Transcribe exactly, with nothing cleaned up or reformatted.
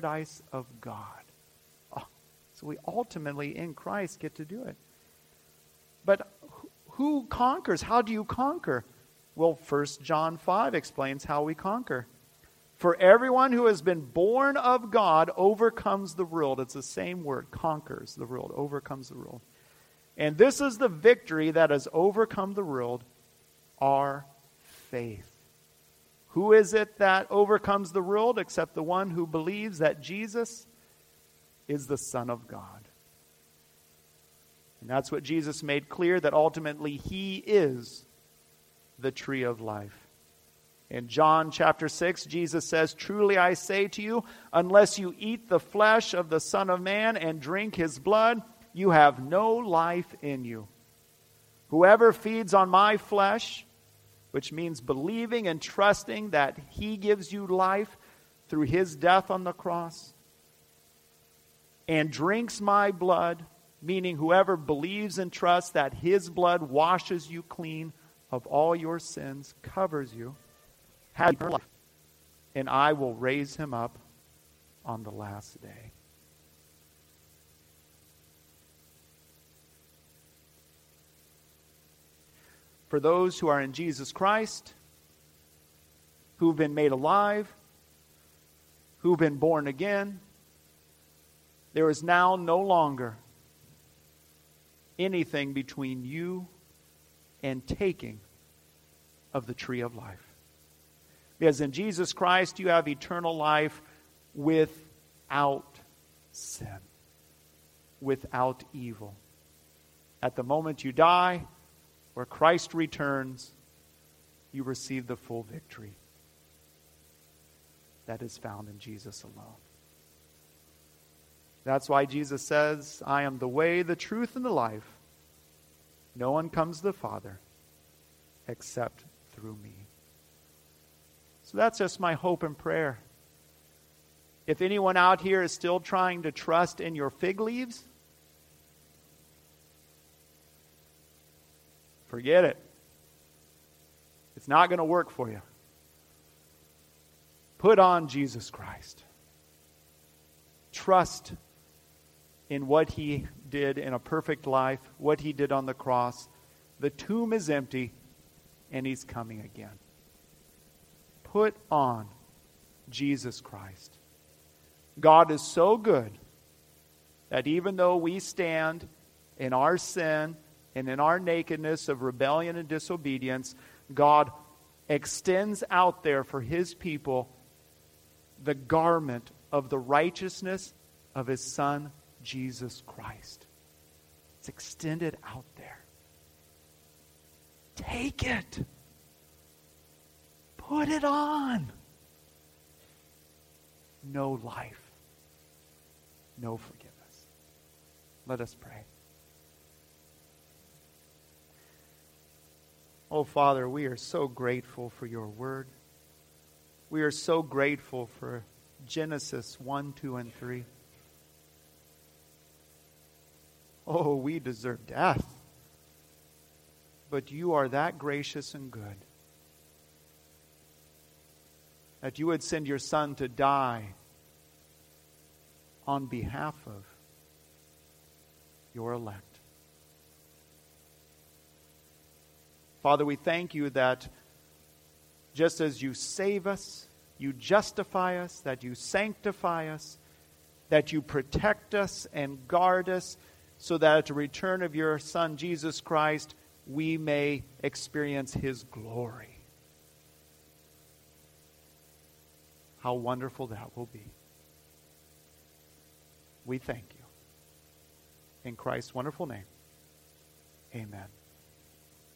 paradise of God. Oh, so we ultimately in Christ get to do it. But who conquers? How do you conquer? Well, First John five explains how we conquer. For everyone who has been born of God overcomes the world. It's the same word, conquers the world, overcomes the world. And this is the victory that has overcome the world, our faith. Who is it that overcomes the world except the one who believes that Jesus is the Son of God? And that's what Jesus made clear, that ultimately He is the tree of life. In John chapter six, Jesus says, truly I say to you, unless you eat the flesh of the Son of Man and drink His blood, you have no life in you. Whoever feeds on my flesh, which means believing and trusting that He gives you life through His death on the cross, and drinks my blood, meaning whoever believes and trusts that His blood washes you clean of all your sins, covers you, has eternal life, and I will raise him up on the last day. For those who are in Jesus Christ, who've been made alive, who've been born again, there is now no longer anything between you and taking of the tree of life. Because in Jesus Christ you have eternal life without sin, without evil. At the moment you die, where Christ returns, you receive the full victory that is found in Jesus alone. That's why Jesus says, I am the way, the truth, and the life. No one comes to the Father except through me. So that's just my hope and prayer. If anyone out here is still trying to trust in your fig leaves, forget it. It's not going to work for you. Put on Jesus Christ. Trust in what He did in a perfect life, what He did on the cross. The tomb is empty, and He's coming again. Put on Jesus Christ. God is so good that even though we stand in our sin and in our nakedness of rebellion and disobedience, God extends out there for His people the garment of the righteousness of His Son, Jesus Christ. It's extended out there. Take it. Put it on. No life. No forgiveness. Let us pray. Oh, Father, we are so grateful for your word. We are so grateful for Genesis one, two, and three. Oh, we deserve death. But you are that gracious and good that you would send your Son to die on behalf of your elect. Father, we thank you that just as you save us, you justify us, that you sanctify us, that you protect us and guard us, so that at the return of your Son, Jesus Christ, we may experience His glory. How wonderful that will be. We thank you. In Christ's wonderful name, amen.